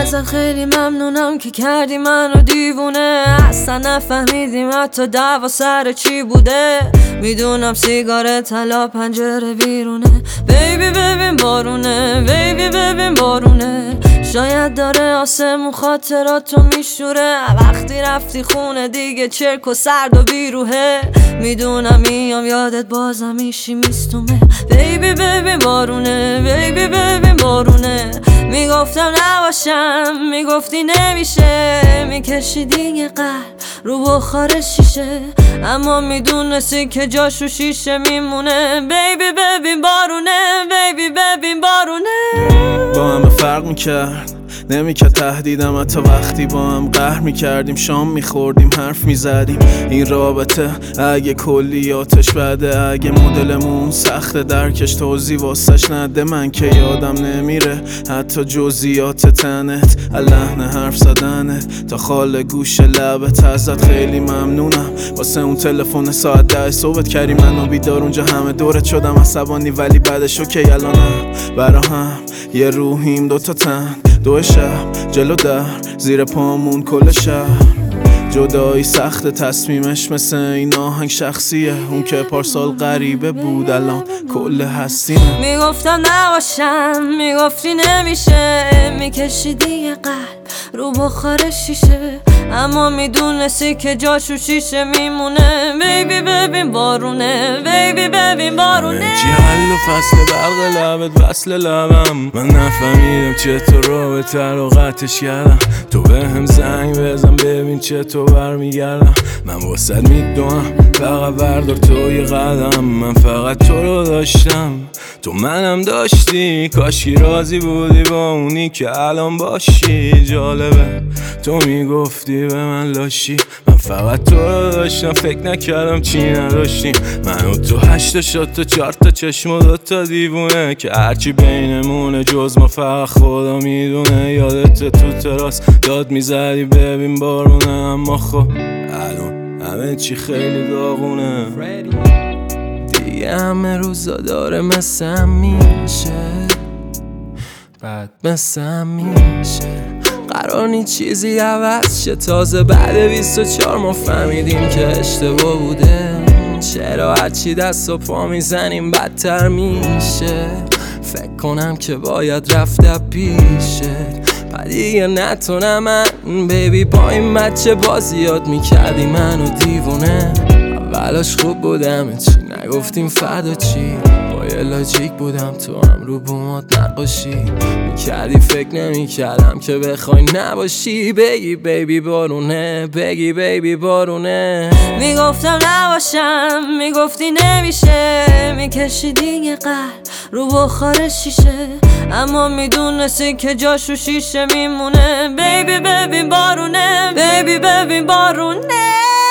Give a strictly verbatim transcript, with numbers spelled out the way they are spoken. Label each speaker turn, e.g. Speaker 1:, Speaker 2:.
Speaker 1: ازت خیلی ممنونم که کردی منو دیوونه. اصلا نفهمیدیم حتی دعوا سر چی بوده. میدونم سیگار طلا پنجره بیرونه. بیبی ببین بارونه، بیبی ببین بارونه. شاید داره آسمون خاطراتو میشوره. وقتی رفتی خونه دیگه چرک و سرد و بیروحه. میدونم میام یادت بازم میشی میستومه. بیبی ببین بارونه، بیبی ببین بارونه. میگفتم نباشم، میگفتی نمیشه. میکشیدی یه قلب رو بخار شیشه، اما میدونستی که جاشو شیشه میمونه. بیبی ببین بارونه، بیبی ببین بارونه.
Speaker 2: با همه فرق میکرد، نمیکرد تهدیدم حتی وقتی با هم قهر میکردیم. شام میخوردیم، حرف میزدیم. این رابطه اگه کلیاتش بده، اگه مدلمون سخته درکش توضیح واسش نده. من که یادم نمیره حتی جزئیات تنت، لحن حرف زدنت تا خال گوش لبت. ازت خیلی ممنونم واسه اون تلفن ساعت ده صبحت کردی منو بیدار. اونجا همه دورت شدم عصبانی ولی بعدش اوکی. الانم برا هم یه روحیم دوتا تن، دو شب جلو در زیر پامون کل شهر. جدایی سخت تصمیمش مثل این آهنگ شخصیه. اون که پارسال غریبه بود الان کل هستینه.
Speaker 1: میگفتم نباشم، میگفتی نمیشه. میکشیدی یه قلب رو بخار شیشه، اما میدونستی که جاشو شیشه میمونه. بیبی ببین بارونه، بیبی ببین بارونه.
Speaker 2: چی حل و فصل برق لبت وصل لبم. من نفهمیدم چطور رابطه رو قطعش کردم. تو به هم زنگ بزن ببین چطور برمیگردم. من واسد میدونم فقط بردار تو یه قدم. من فقط تو رو داشتم، تو منم داشتی. کاشکی راضی بودی با اونی که الان باشی. جالبه تو میگفتی به من لاشی، من فقط تو رو داشتم. فکر نکردم چی نداشتیم. من و تو هشت شد تو چهار تا چشم و دو تا دیوونه، که هرچی بینمونه جز ما فقط خدا میدونه. یادت تو تراس داد میزدی ببین بارونه، اما خب الان همه چی خیلی داغونه. دیگه همه روزا داره مثل میشه، بعد مثل میشه. قرار نی چیزی عوض شه. تازه بعد بیست و چهار ما فهمیدیم که اشتباه بوده. چرا هرچی دست و پا میزنیم بدتر میشه. فکر کنم که باید رفته پیشه، دیگه نتونم من. بیبی با این بچه بازی یاد میکردی منو دیوونه. اولاش خوب بودم چی نگفتیم فردا چی. با یه لاجیک بودم تو هم رو بومات نقاشی میکردی. فکر نمیکردم که بخوای نباشی. بگی بیبی بارونه، بگی بیبی بارونه.
Speaker 1: میگفتم نباشم، میگفتی نمیشه. میکشیدی یه قلب رو بخار شیشه، اما میدونستی که جاشو شیشه میمونه. بیبی ببین بارونه، بیبی ببین بارونه.